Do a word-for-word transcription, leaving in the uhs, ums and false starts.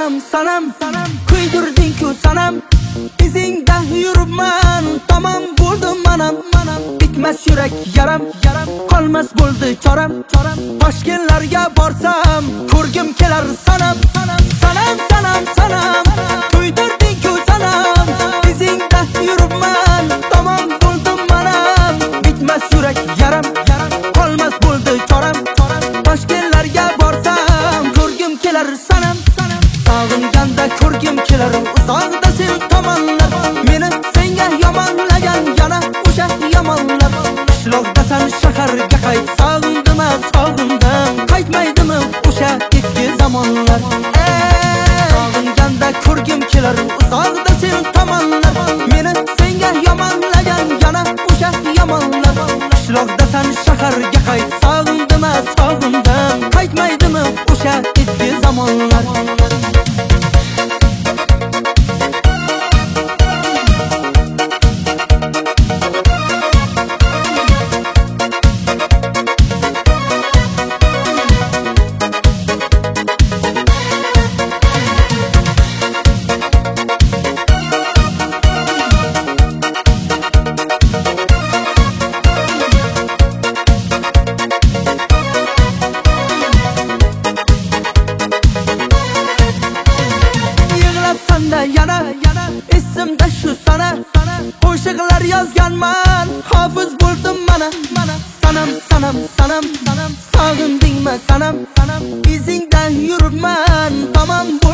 sanam sanam sanam kuydirding-ku sanam izingda yuribman tamam bo'ldim manam manam bitmas yurak yaram yaram qolmas bo'ldi choram choram Toshkentlarga borsam ko'rgim kelar sanam sanam sanam sanam sanam kuydirding-ku sanam izingda yuribman tamam bo'ldim manam bitmas yurak yaram yaram qolmas bo'ldi choram choram Toshkentlarga borsam ko'rgim kelar sanam sanam sog'inganda ko'rgim kelar uzoqda sen tomonlar meni senga yomonlagan yana o'sha yomonlar qishloqda san shaharga qayt sog'indim sog'indim qaytmaydimi o'sha eski zamonlar sog'inganda ko'rgim kelar uzoqda sen tomonlar meni senga yomonlagan yana o'sha yomonlar qishloqda san shaharga qayt sog'indim sog'indim qaytmaydimi o'sha eski zamonlar yana yana esimda shu sana sana qo'shiqlar yozganman hofiz bo'ldim mana mana sanam sanam sanam sanam sog'indingmi sanam sanam izingda yuribman tamam